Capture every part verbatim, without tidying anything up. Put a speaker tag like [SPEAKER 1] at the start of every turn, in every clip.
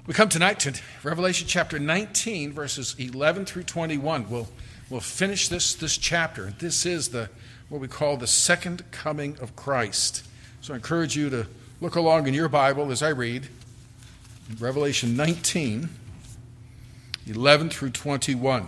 [SPEAKER 1] We come tonight to Revelation chapter nineteen, verses eleven through twenty-one. We'll, we'll finish this, this chapter. This is the what we call the second coming of Christ. So I encourage you to look along in your Bible as I read Revelation nineteen, eleven through twenty-one.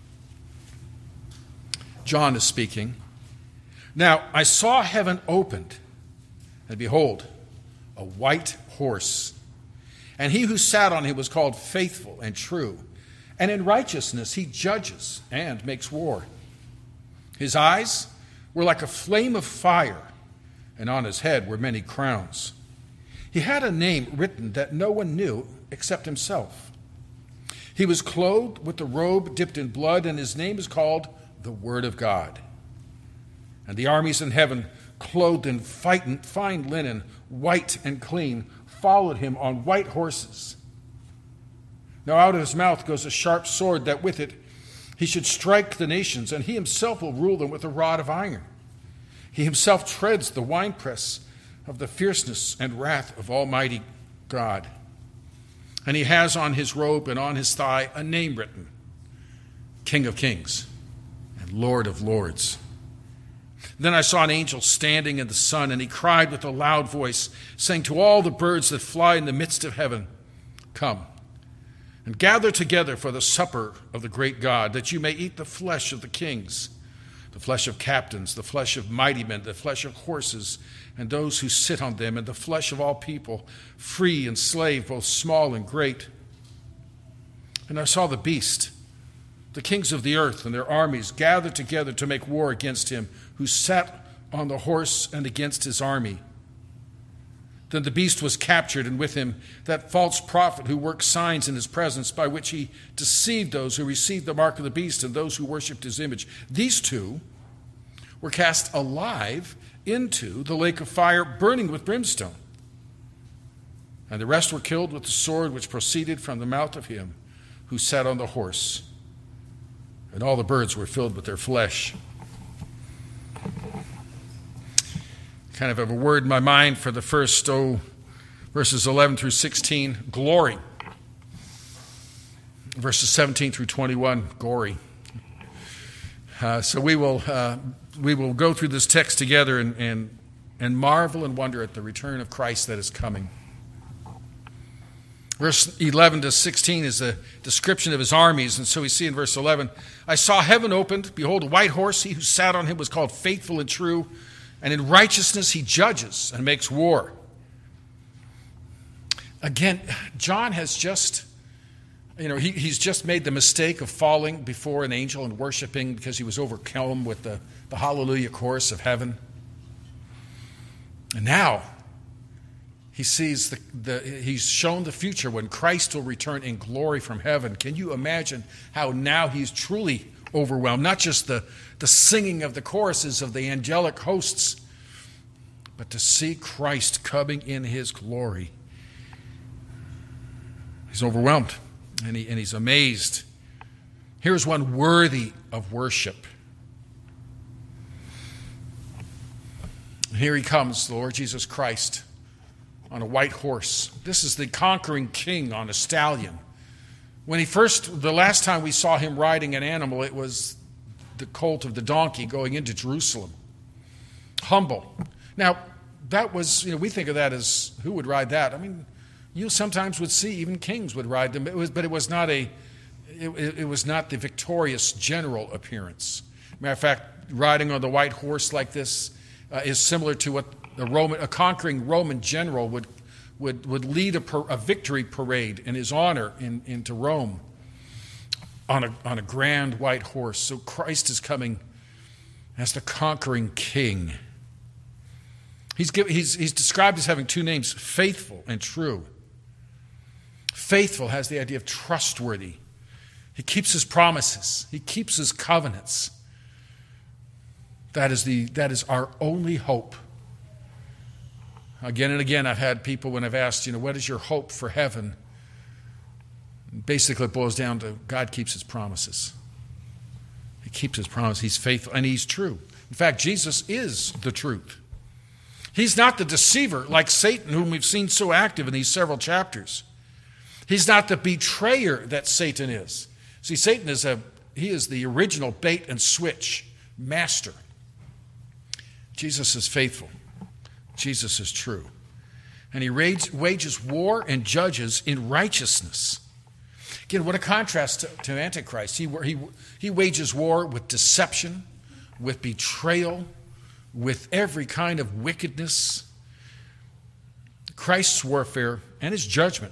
[SPEAKER 1] John is speaking. Now I saw heaven opened, and behold, a white horse. And he who sat on him was called Faithful and True, and in righteousness he judges and makes war. His eyes were like a flame of fire, and on his head were many crowns. He had a name written that no one knew except himself. He was clothed with a robe dipped in blood, and his name is called the Word of God. And the armies in heaven, clothed in fine linen, white and clean, followed him on white horses. Now out of his mouth goes a sharp sword, that with it he should strike the nations, and he himself will rule them with a rod of iron. He himself treads the winepress of the fierceness and wrath of Almighty God. And he has on his robe and on his thigh a name written, King of Kings and Lord of Lords. Then I saw an angel standing in the sun, and he cried with a loud voice, saying to all the birds that fly in the midst of heaven, Come, and gather together for the supper of the great God, that you may eat the flesh of the kings, the flesh of captains, the flesh of mighty men, the flesh of horses, and those who sit on them, and the flesh of all people, free and slave, both small and great. And I saw the beast, the kings of the earth and their armies, gathered together to make war against him who sat on the horse and against his army. Then the beast was captured, and with him that false prophet who worked signs in his presence, by which he deceived those who received the mark of the beast and those who worshipped his image. These two were cast alive into the lake of fire, burning with brimstone. And the rest were killed with the sword which proceeded from the mouth of him who sat on the horse. And all the birds were filled with their flesh. Kind of have a word in my mind for the first, oh, verses eleven through sixteen, glory. Verses seventeen through twenty-one, gory. Uh, so we will uh, we will go through this text together and, and and marvel and wonder at the return of Christ that is coming. Verse eleven to sixteen is a description of his armies, and so we see in verse eleven, I saw heaven opened, behold, a white horse. He who sat on him was called Faithful and True, and in righteousness he judges and makes war. Again, John has just, you know, he, he's just made the mistake of falling before an angel and worshiping because he was overcome with the, the hallelujah chorus of heaven. And now he sees the, the he's shown the future when Christ will return in glory from heaven. Can you imagine how now he's truly overwhelmed? Not just the, the singing of the choruses of the angelic hosts, but to see Christ coming in his glory. He's overwhelmed, and, he, and he's amazed. Here's one worthy of worship. Here he comes, the Lord Jesus Christ, on a white horse. This is the conquering king on a stallion. When he first, the last time we saw him riding an animal, it was the colt of the donkey going into Jerusalem. Humble. Now, that was, you know, we think of that as, who would ride that? I mean, you sometimes would see even kings would ride them, it was, but it was not a, it, it was not the victorious general appearance. Matter of fact, riding on the white horse like this uh, is similar to what a Roman, a conquering Roman general would would would lead a, per, a victory parade in his honor in, into Rome on a on a grand white horse. So Christ is coming as the conquering king. He's give, he's he's described as having two names: Faithful and True. Faithful has the idea of trustworthy. He keeps his promises. He keeps his covenants. That is the that is our only hope. Again and again, I've had people when I've asked, you know, what is your hope for heaven? Basically, it boils down to God keeps his promises. He keeps his promise. He's faithful and he's true. In fact, Jesus is the truth. He's not the deceiver like Satan, whom we've seen so active in these several chapters. He's not the betrayer that Satan is. See, Satan is a he is the original bait and switch master. Jesus is faithful. Jesus is true. And he wages war and judges in righteousness. Again, what a contrast to, to Antichrist. He, he, he wages war with deception, with betrayal, with every kind of wickedness. Christ's warfare and his judgment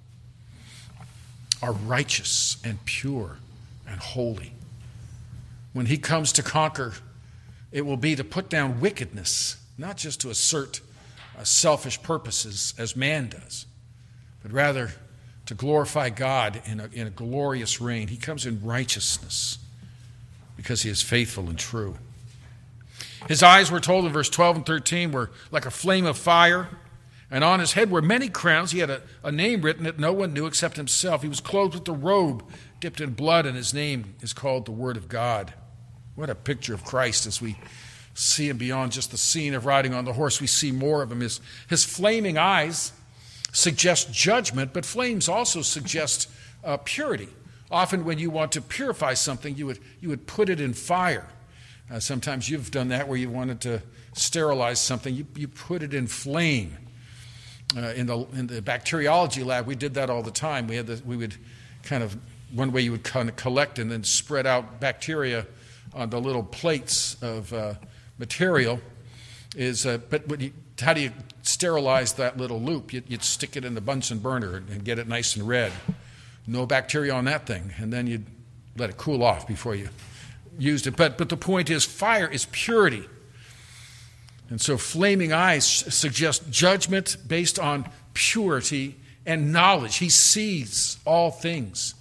[SPEAKER 1] are righteous and pure and holy. When he comes to conquer, it will be to put down wickedness, not just to assert uh, selfish purposes as man does, but rather to glorify God in a, in a glorious reign. He comes in righteousness because he is faithful and true. His eyes, we're told in verse twelve and thirteen, were like a flame of fire, and on his head were many crowns. He had a, a name written that no one knew except himself. He was clothed with a robe dipped in blood, and his name is called the Word of God. What a picture of Christ as we see him beyond just the scene of riding on the horse. We see more of him. His, his flaming eyes suggest judgment, but flames also suggest uh, purity. Often when you want to purify something, you would, you would put it in fire. Uh, sometimes you've done that where you wanted to sterilize something. You, you put it in flame. Uh, in the in the bacteriology lab, we did that all the time. We had the, we would kind of, one way you would kind of collect and then spread out bacteria on the little plates of uh, material is, uh, but what you, how do you sterilize that little loop? You'd, you'd stick it in the Bunsen burner and get it nice and red. No bacteria on that thing. And then you'd let it cool off before you used it. But, but the point is, fire is purity. And so flaming eyes suggest judgment based on purity and knowledge. He sees all things.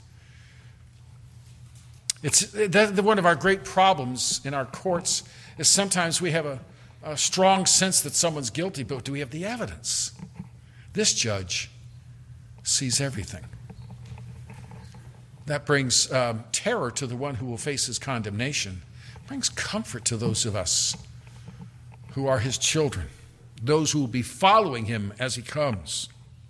[SPEAKER 1] It's that, one of our great problems in our courts is sometimes we have a, a strong sense that someone's guilty, but do we have the evidence? This judge sees everything. That brings um, terror to the one who will face his condemnation. It brings comfort to those of us who are his children, those who will be following him as he comes.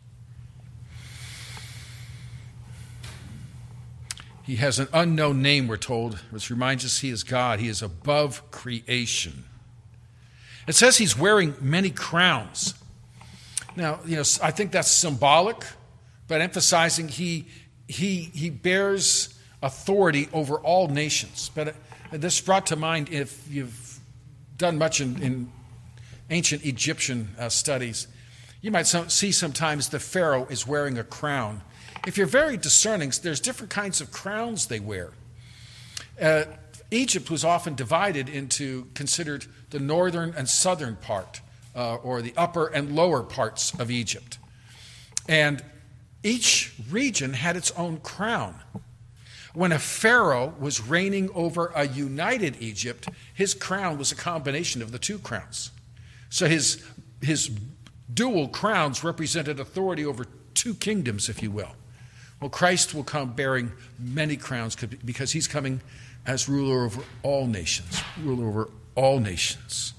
[SPEAKER 1] He has an unknown name, we're told, which reminds us he is God. He is above creation. It says he's wearing many crowns. Now, you know, I think that's symbolic, but emphasizing he he he bears authority over all nations. But this brought to mind, if you've done much in, in ancient Egyptian uh, studies, you might some, see sometimes the pharaoh is wearing a crown. If you're very discerning, there's different kinds of crowns they wear. Uh, Egypt was often divided into, considered the northern and southern part, uh, or the upper and lower parts of Egypt. And each region had its own crown. When a pharaoh was reigning over a united Egypt, his crown was a combination of the two crowns. So his, his dual crowns represented authority over two kingdoms, if you will. Well, Christ will come bearing many crowns because he's coming as ruler over all nations, ruler over all nations.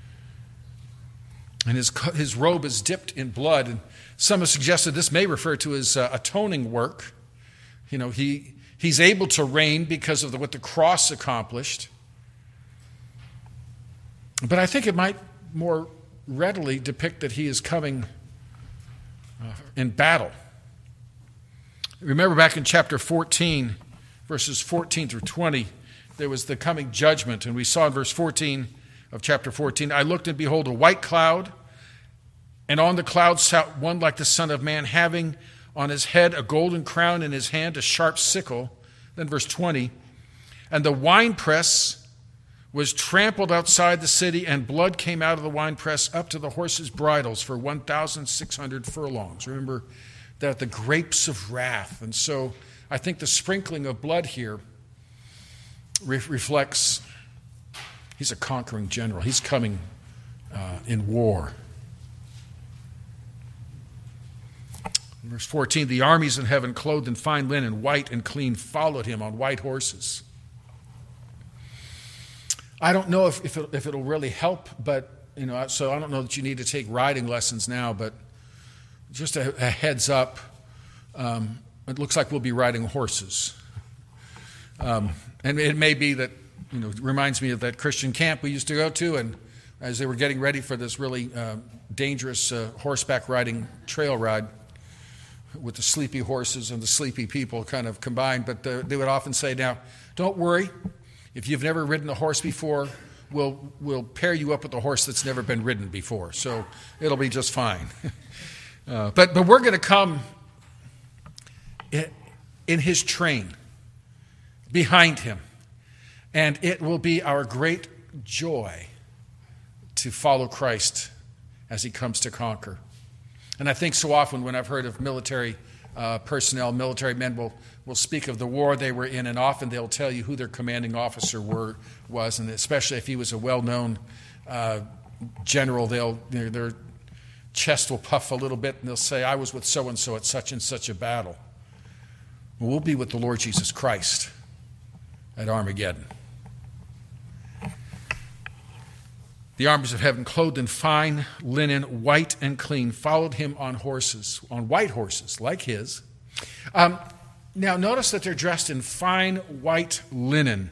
[SPEAKER 1] And his, his robe is dipped in blood. And some have suggested this may refer to his uh, atoning work. You know, he he's able to reign because of the, what the cross accomplished. But I think it might more readily depict that he is coming uh, in battle. Remember back in chapter fourteen, verses fourteen through twenty, there was the coming judgment. And we saw in verse fourteen of chapter fourteen, I looked and behold a white cloud, and on the cloud sat one like the Son of Man, having on his head a golden crown, in his hand a sharp sickle. Then verse twenty, and the winepress was trampled outside the city, and blood came out of the winepress up to the horses' bridles for one thousand six hundred furlongs. Remember that the grapes of wrath. And so I think the sprinkling of blood here re- reflects he's a conquering general. He's coming uh, in war. Verse fourteen, the armies in heaven, clothed in fine linen, white and clean, followed him on white horses. I don't know if, if, it, if it'll really help, but, you know, so I don't know that you need to take riding lessons now, but just a, a heads up, um, it looks like we'll be riding horses. Um, and it may be that, you know, it reminds me of that Christian camp we used to go to, and as they were getting ready for this really uh, dangerous uh, horseback riding trail ride with the sleepy horses and the sleepy people kind of combined, but uh, they would often say, now, don't worry, if you've never ridden a horse before, we'll, we'll pair you up with a horse that's never been ridden before, so it'll be just fine. uh, but, but we're going to come in, in his train, behind him, and it will be our great joy to follow Christ as he comes to conquer. And I think so often when I've heard of military uh, personnel, military men will, will speak of the war they were in, and often they'll tell you who their commanding officer were, was, and especially if he was a well-known uh, general, they'll, their, their chest will puff a little bit, and they'll say, I was with so-and-so at such and such a battle. Well, we'll be with the Lord Jesus Christ at Armageddon. The armies of heaven, clothed in fine linen, white and clean, followed him on horses, on white horses, like his. Um, now, notice that they're dressed in fine white linen.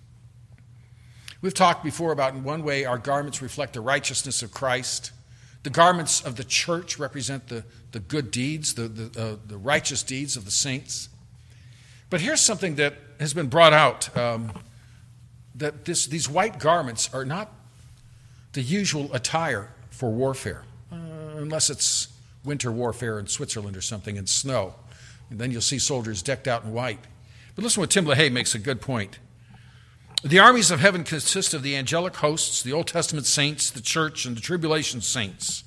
[SPEAKER 1] We've talked before about, in one way, our garments reflect the righteousness of Christ. The garments of the church represent the, the good deeds, the, the, uh, the righteous deeds of the saints. But here's something that has been brought out, um, that this, these white garments are not the usual attire for warfare, uh, unless it's winter warfare in Switzerland or something in snow. And then you'll see soldiers decked out in white. But listen what Tim LaHaye makes a good point. The armies of heaven consist of the angelic hosts, the Old Testament saints, the church, and the tribulation saints.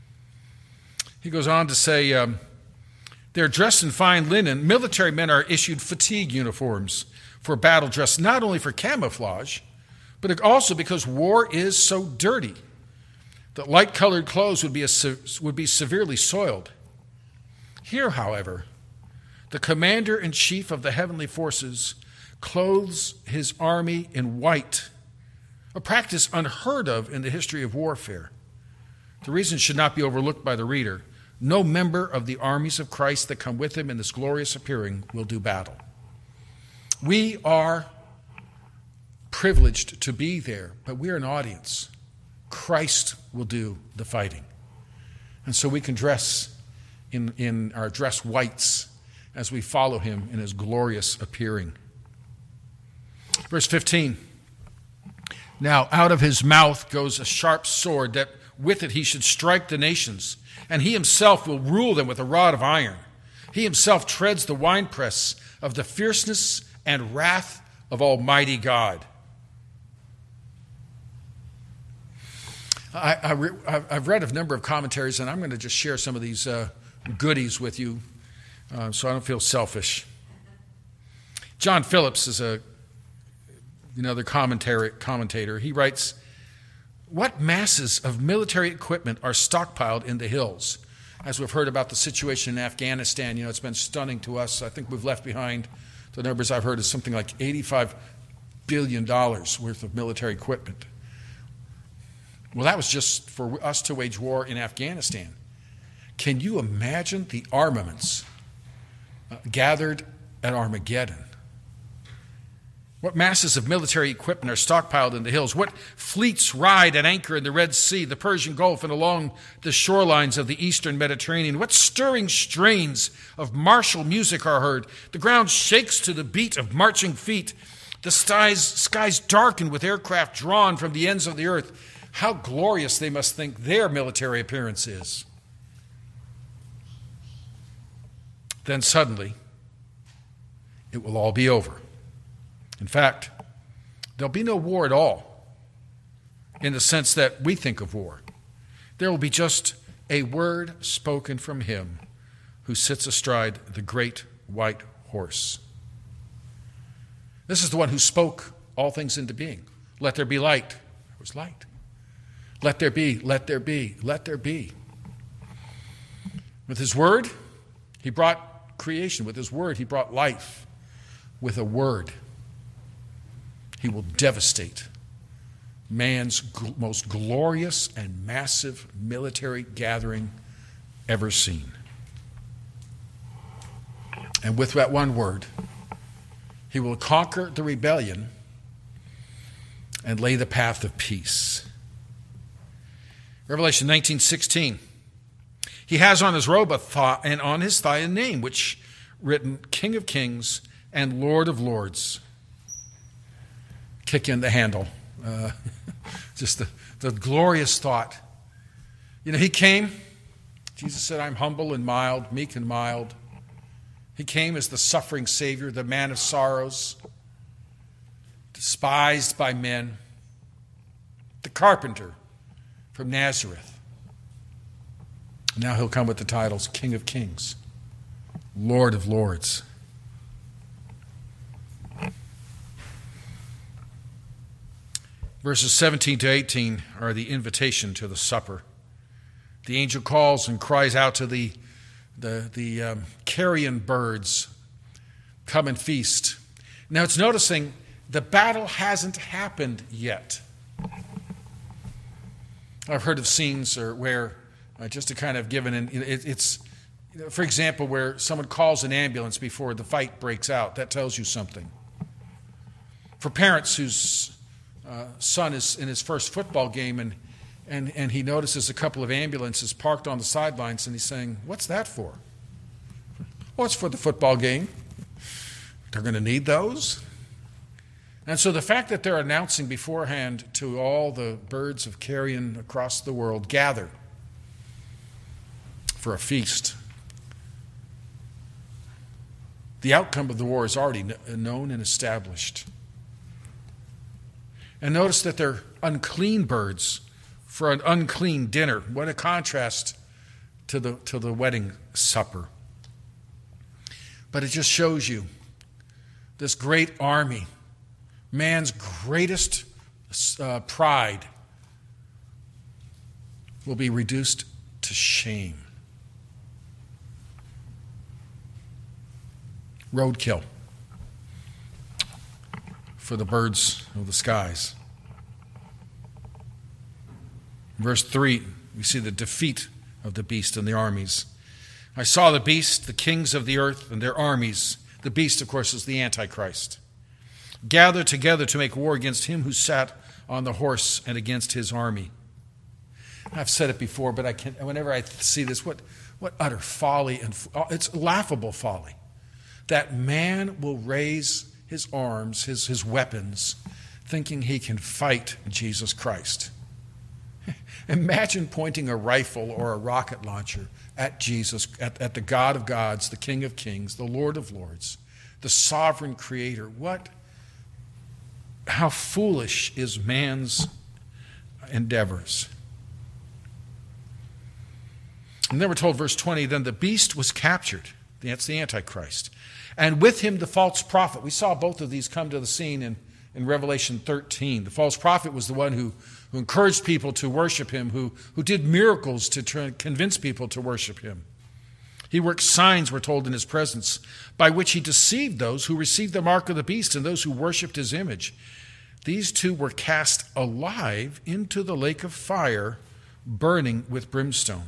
[SPEAKER 1] He goes on to say, um, they're dressed in fine linen. Military men are issued fatigue uniforms for battle dress, not only for camouflage, but also because war is so dirty that light-colored clothes would be, a, would be severely soiled. Here, however, the commander-in-chief of the heavenly forces clothes his army in white, a practice unheard of in the history of warfare. The reason should not be overlooked by the reader. No member of the armies of Christ that come with him in this glorious appearing will do battle. We are privileged to be there, but we're an audience. Christ will do the fighting. And so we can dress in, in our dress whites as we follow him in his glorious appearing. Verse fifteen. Now out of his mouth goes a sharp sword, that with it he should strike the nations, and he himself will rule them with a rod of iron. He himself treads the winepress of the fierceness and wrath of Almighty God. I, I re, I've read a number of commentaries, and I'm going to just share some of these uh, goodies with you uh, so I don't feel selfish. John Phillips is a, another commentary, commentator. He writes, what masses of military equipment are stockpiled in the hills? As we've heard about the situation in Afghanistan, you know, it's been stunning to us. I think we've left behind, the numbers I've heard is something like eighty-five billion dollars worth of military equipment. Well, that was just for us to wage war in Afghanistan. Can you imagine the armaments uh, gathered at Armageddon? What masses of military equipment are stockpiled in the hills? What fleets ride at anchor in the Red Sea, the Persian Gulf, and along the shorelines of the eastern Mediterranean? What stirring strains of martial music are heard? The ground shakes to the beat of marching feet. The skies, skies darken with aircraft drawn from the ends of the earth. How glorious they must think their military appearance is. Then suddenly, it will all be over. In fact, there'll be no war at all in the sense that we think of war. There will be just a word spoken from him who sits astride the great white horse. This is the one who spoke all things into being. Let there be light. There was light. Let there be, let there be, let there be. With his word, he brought creation. With his word, he brought life. With a word, he will devastate man's gl- most glorious and massive military gathering ever seen. And with that one word, he will conquer the rebellion and lay the path of peace. Revelation nineteen sixteen. He has on his robe a thigh, and on his thigh a name, which written King of Kings and Lord of Lords. Kick in the handle. Uh, just the, the glorious thought. You know, he came. Jesus said, I'm humble and mild, meek and mild. He came as the suffering Savior, the man of sorrows, despised by men, the carpenter from Nazareth. Now he'll come with the titles King of Kings, Lord of Lords. Verses seventeen to eighteen are the invitation to the supper. The angel calls and cries out to the, the, the um, carrion birds, come and feast. Now it's noticing the battle hasn't happened yet. I've heard of scenes or where, uh, just to kind of give an, it, it's, for example, where someone calls an ambulance before the fight breaks out. That tells you something. For parents whose uh, son is in his first football game and And, and he notices a couple of ambulances parked on the sidelines, and he's saying, what's that for? Well, it's for the football game. They're going to need those. And so the fact that they're announcing beforehand to all the birds of carrion across the world, gather for a feast. The outcome of the war is already known and established. And notice that they're unclean birds for an unclean dinner. What a contrast to the, to the wedding supper. But it just shows you this great army, man's greatest uh, pride, will be reduced to shame. Roadkill for the birds of the skies. Verse three, we see the defeat of the beast and the armies. I saw the beast, the kings of the earth, and their armies. The beast, of course, is the Antichrist. Gather together to make war against him who sat on the horse and against his army. I've said it before, but I can whenever I see this, what, what utter folly, and it's laughable folly, that man will raise his arms, his, his weapons, thinking he can fight Jesus Christ. Imagine pointing a rifle or a rocket launcher at Jesus, at, at the God of gods, the King of kings, the Lord of lords, the sovereign creator. What, how foolish is man's endeavors. And then we're told, verse twenty, then the beast was captured. That's the Antichrist. And with him the false prophet. We saw both of these come to the scene in, in Revelation thirteen. The false prophet was the one who who encouraged people to worship him, who, who did miracles to try, convince people to worship him. He worked signs, we're told, in his presence, by which he deceived those who received the mark of the beast and those who worshipped his image. These two were cast alive into the lake of fire, burning with brimstone.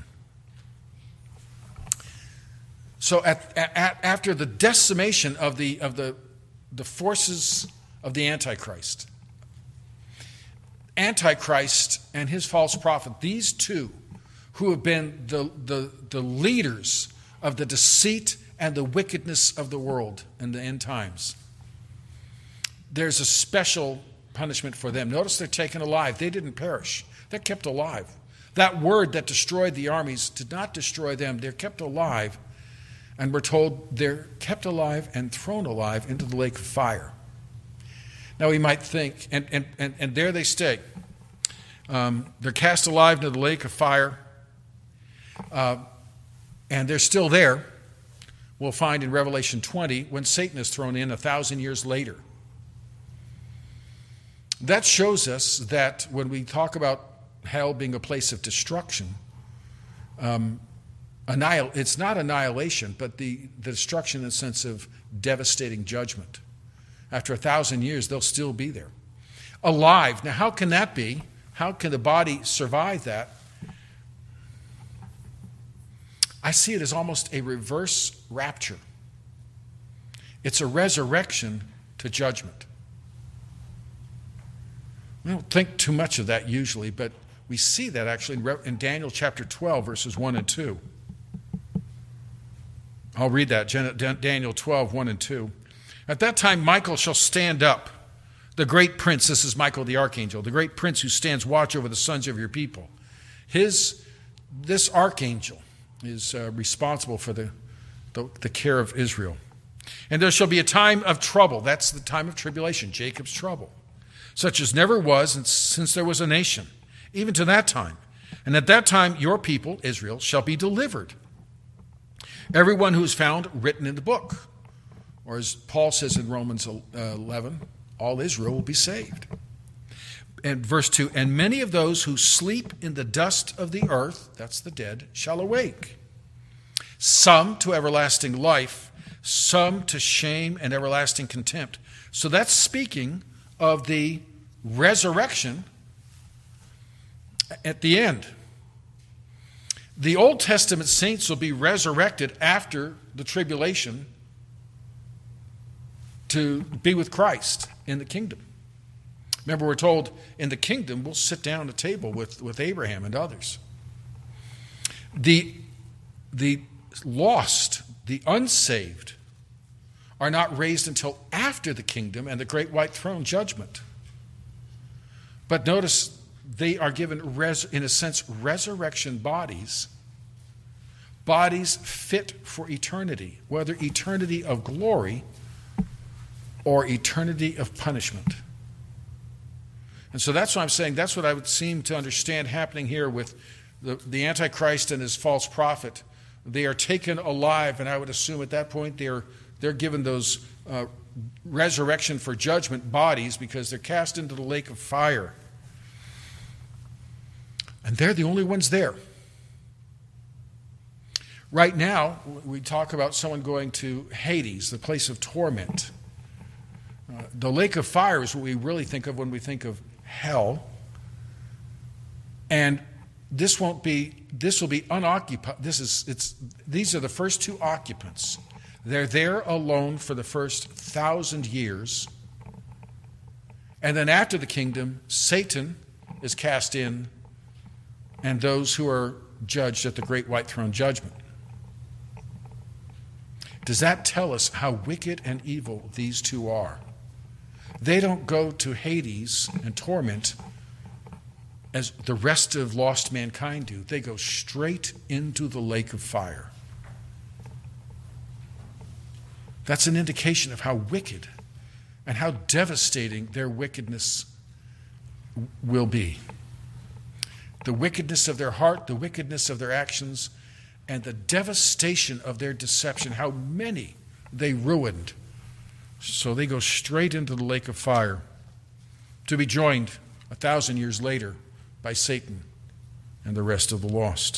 [SPEAKER 1] So at, at, after the decimation of the, of the, the forces of the Antichrist, Antichrist and his false prophet, these two who have been the, the, the leaders of the deceit and the wickedness of the world in the end times, there's a special punishment for them. Notice they're taken alive. They didn't perish. They're kept alive. That word that destroyed the armies did not destroy them. They're kept alive, and we're told they're kept alive and thrown alive into the lake of fire. Now we might think, and, and, and, and there they stay. Um, they're cast alive into the lake of fire, uh, and they're still there. We'll find in Revelation twenty when Satan is thrown in a thousand years later. That shows us that when we talk about hell being a place of destruction, um, annihil- it's not annihilation, but the, the destruction in the sense of devastating judgment. After a thousand years, they'll still be there. Alive. Now, how can that be? How can the body survive that? I see it as almost a reverse rapture. It's a resurrection to judgment. We don't think too much of that usually, but we see that actually in Daniel chapter twelve, verses one and two. I'll read that, Daniel twelve, one and two. At that time, Michael shall stand up, the great prince. This is Michael the archangel, the great prince who stands watch over the sons of your people. His, this archangel is uh, responsible for the, the, the care of Israel. And there shall be a time of trouble. That's the time of tribulation, Jacob's trouble, such as never was since there was a nation, even to that time. And at that time, your people, Israel, shall be delivered. Everyone who is found written in the book. Or as Paul says in Romans eleven, all Israel will be saved. And verse two, and many of those who sleep in the dust of the earth, that's the dead, shall awake. Some to everlasting life, some to shame and everlasting contempt. So that's speaking of the resurrection at the end. The Old Testament saints will be resurrected after the tribulation to be with Christ in the kingdom. Remember, we're told in the kingdom we'll sit down at a table with, with Abraham and others. The, the lost, the unsaved, are not raised until after the kingdom and the great white throne judgment. But notice, they are given, res, in a sense, resurrection bodies, bodies fit for eternity, whether eternity of glory or eternity of punishment. And so that's what I'm saying. That's what I would seem to understand happening here with the, the Antichrist and his false prophet. They are taken alive, and I would assume at that point they're, they're given those uh, resurrection for judgment bodies because they're cast into the lake of fire. And they're the only ones there. Right now, we talk about someone going to Hades, the place of torment. Uh, the lake of fire is what we really think of when we think of hell. And this won't be, this will be unoccupied. This is, it's, these are the first two occupants. They're there alone for the first thousand years. And then after the kingdom, Satan is cast in, and those who are judged at the great white throne judgment. Does that tell us how wicked and evil these two are? They don't go to Hades and torment as the rest of lost mankind do. They go straight into the lake of fire. That's an indication of how wicked and how devastating their wickedness will be. The wickedness of their heart, the wickedness of their actions, and the devastation of their deception, how many they ruined. So they go straight into the lake of fire to be joined a thousand years later by Satan and the rest of the lost.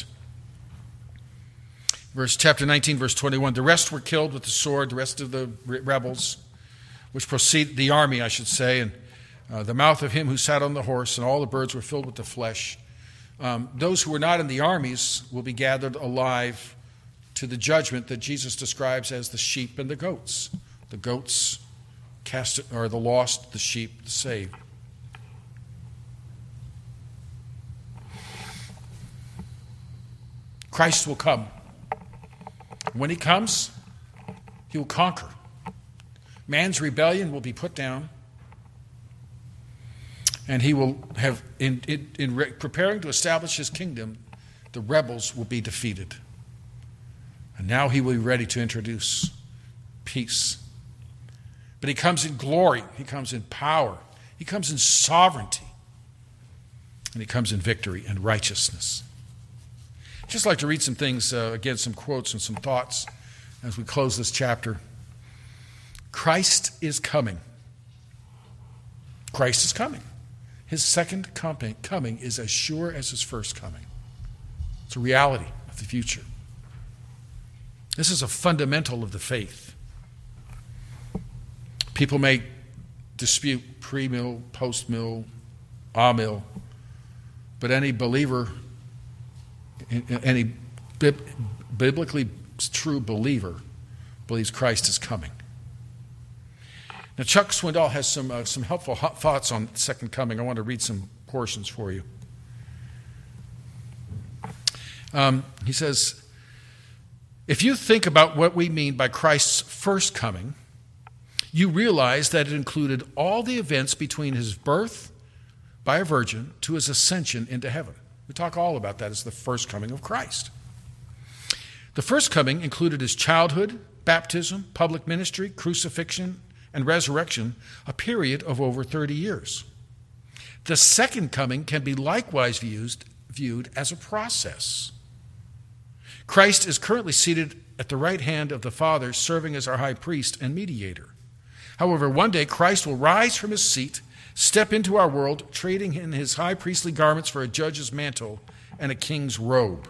[SPEAKER 1] Verse chapter nineteen, verse twenty-one, the rest were killed with the sword, the rest of the rebels, which proceed, the army, I should say, and uh, the mouth of him who sat on the horse, and all the birds were filled with the flesh. Um, those who were not in the armies will be gathered alive to the judgment that Jesus describes as the sheep and the goats. The goats cast are the lost, the sheep the saved. Christ will come. When he comes, he will conquer. Man's rebellion will be put down, and he will have, in, in, in re- preparing to establish his kingdom, the rebels will be defeated. And now he will be ready to introduce peace. But he comes in glory, he comes in power, he comes in sovereignty, and he comes in victory and righteousness. I'd just like to read some things, uh, again, some quotes and some thoughts as we close this chapter. Christ is coming. Christ is coming. His second coming is as sure as his first coming. It's a reality of the future. This is a fundamental of the faith. People may dispute pre-mill, post-mill, a-mill, but any believer, any biblically true believer believes Christ is coming. Now, Chuck Swindoll has some, uh, some helpful thoughts on the second coming. I want to read some portions for you. Um, he says, if you think about what we mean by Christ's first coming, you realize that it included all the events between his birth by a virgin to his ascension into heaven. We talk all about that as the first coming of Christ. The first coming included his childhood, baptism, public ministry, crucifixion, and resurrection, a period of over thirty years. The second coming can be likewise viewed, viewed as a process. Christ is currently seated at the right hand of the Father, serving as our high priest and mediator. However, one day Christ will rise from his seat, step into our world, trading in his high priestly garments for a judge's mantle and a king's robe.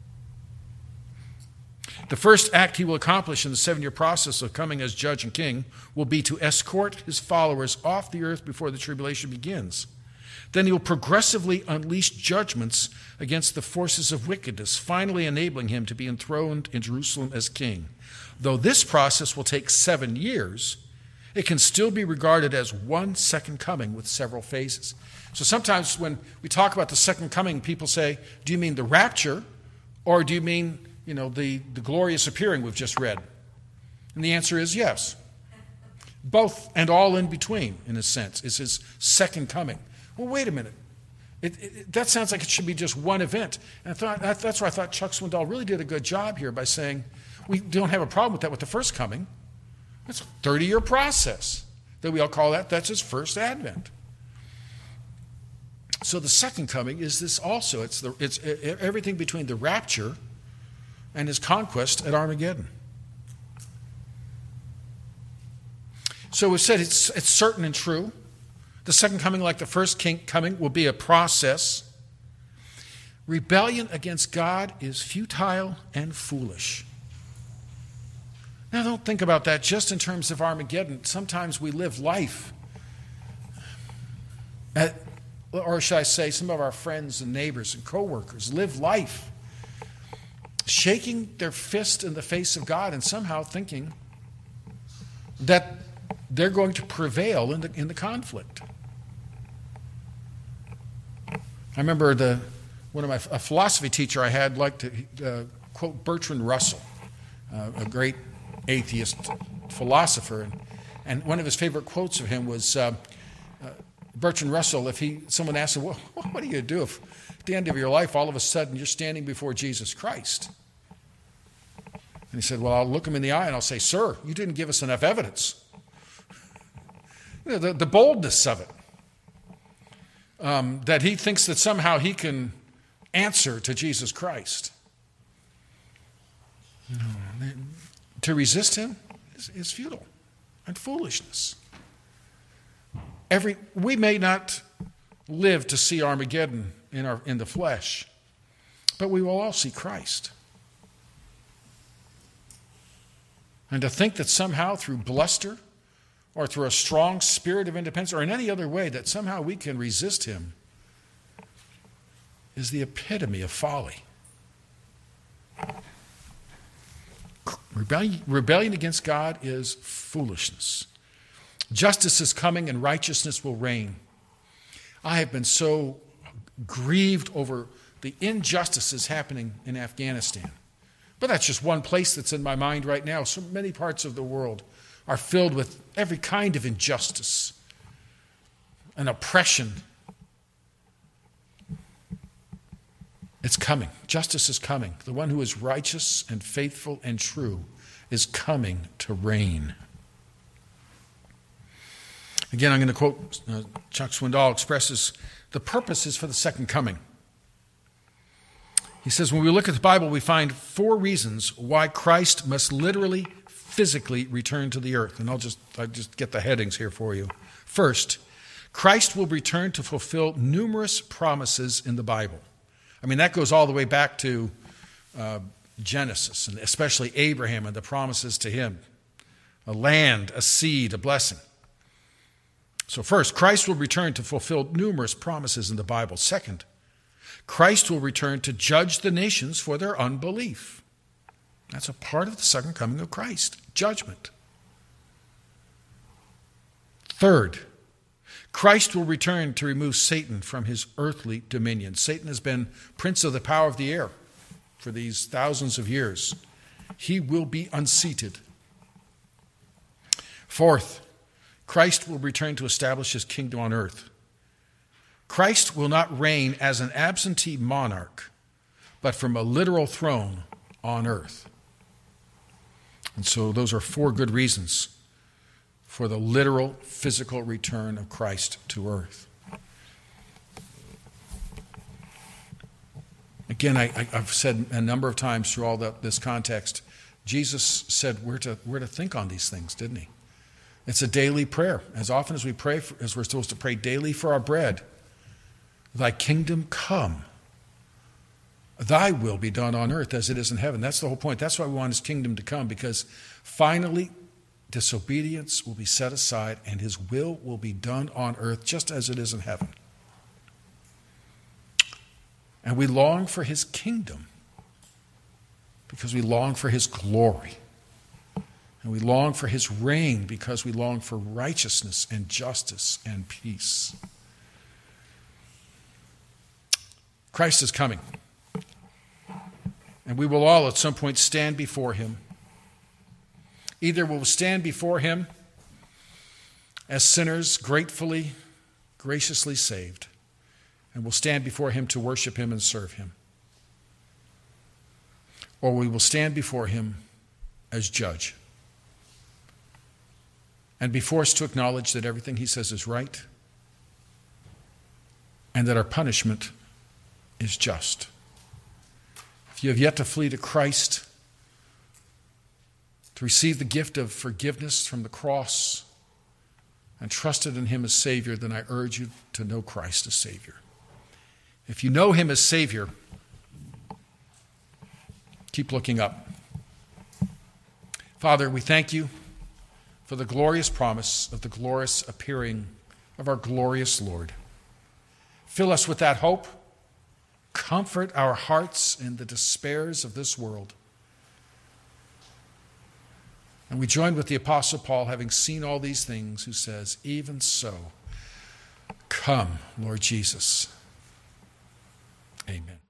[SPEAKER 1] The first act he will accomplish in the seven-year process of coming as judge and king will be to escort his followers off the earth before the tribulation begins. Then he will progressively unleash judgments against the forces of wickedness, finally enabling him to be enthroned in Jerusalem as king. Though this process will take seven years, it can still be regarded as one second coming with several phases. So sometimes when we talk about the second coming, people say, do you mean the rapture, or do you mean, you know, the, the glorious appearing we've just read? And the answer is yes. Both and all in between, in a sense, is his second coming. Well, wait a minute. It, it, that sounds like it should be just one event. And I thought, that, that's where I thought Chuck Swindoll really did a good job here by saying we don't have a problem with that with the first coming. It's a thirty-year process that we all call that. That's his first advent. So the second coming is this also. It's, the, it's everything between the rapture and his conquest at Armageddon. So we've said it's, it's certain and true. The second coming, like the first king coming, will be a process. Rebellion against God is futile and foolish. Now, don't think about that just in terms of Armageddon. Sometimes we live life, at, or should I say, some of our friends and neighbors and coworkers live life shaking their fist in the face of God and somehow thinking that they're going to prevail in the, in the conflict. I remember the one of my a philosophy teacher I had liked to uh, quote Bertrand Russell, uh, a great atheist philosopher, and, and one of his favorite quotes of him was uh, uh, Bertrand Russell. If he someone asked him, well, what are you going to do if at the end of your life all of a sudden you're standing before Jesus Christ? And he said, well, I'll look him in the eye and I'll say, sir, you didn't give us enough evidence. You know, the, the boldness of it. Um, that he thinks that somehow he can answer to Jesus Christ. No, to resist him is, is futile and foolishness. Every we may not live to see Armageddon in our in the flesh, but we will all see Christ. And to think that somehow through bluster or through a strong spirit of independence, or in any other way that somehow we can resist him, is the epitome of folly. Rebellion, rebellion against God is foolishness. Justice is coming and righteousness will reign. I have been so grieved over the injustices happening in Afghanistan. But that's just one place that's in my mind right now. So many parts of the world are filled with every kind of injustice and oppression. It's coming. Justice is coming. The one who is righteous and faithful and true is coming to reign. Again, I'm going to quote uh, Chuck Swindoll expresses the purposes for the second coming. He says, when we look at the Bible, we find four reasons why Christ must literally, physically return to the earth. And I'll just, I'll just get the headings here for you. First, Christ will return to fulfill numerous promises in the Bible. I mean, that goes all the way back to uh, Genesis, and especially Abraham and the promises to him. A land, a seed, a blessing. So first, Christ will return to fulfill numerous promises in the Bible. Second, Christ will return to judge the nations for their unbelief. That's a part of the second coming of Christ, judgment. Third, Christ will return to remove Satan from his earthly dominion. Satan has been prince of the power of the air for these thousands of years. He will be unseated. Fourth, Christ will return to establish his kingdom on earth. Christ will not reign as an absentee monarch, but from a literal throne on earth. And so those are four good reasons for the literal physical return of Christ to earth. Again, I, I, I've said a number of times through all the, this context, Jesus said we're to, we're to think on these things, didn't he? It's a daily prayer. As often as we pray, for, as we're supposed to pray daily for our bread, thy kingdom come. Thy will be done on earth as it is in heaven. That's the whole point. That's why we want his kingdom to come, because finally disobedience will be set aside and his will will be done on earth just as it is in heaven. And we long for his kingdom because we long for his glory. And we long for his reign because we long for righteousness and justice and peace. Christ is coming. And we will all at some point stand before him. Either we'll stand before him as sinners, gratefully, graciously saved, and we'll stand before him to worship him and serve him. Or we will stand before him as judge and be forced to acknowledge that everything he says is right and that our punishment is just. If you have yet to flee to Christ, to receive the gift of forgiveness from the cross and trusted in him as Savior, then I urge you to know Christ as Savior. If you know him as Savior, keep looking up. Father, we thank you for the glorious promise of the glorious appearing of our glorious Lord. Fill us with that hope. Comfort our hearts in the despairs of this world. And we join with the Apostle Paul, having seen all these things, who says, even so, come, Lord Jesus. Amen.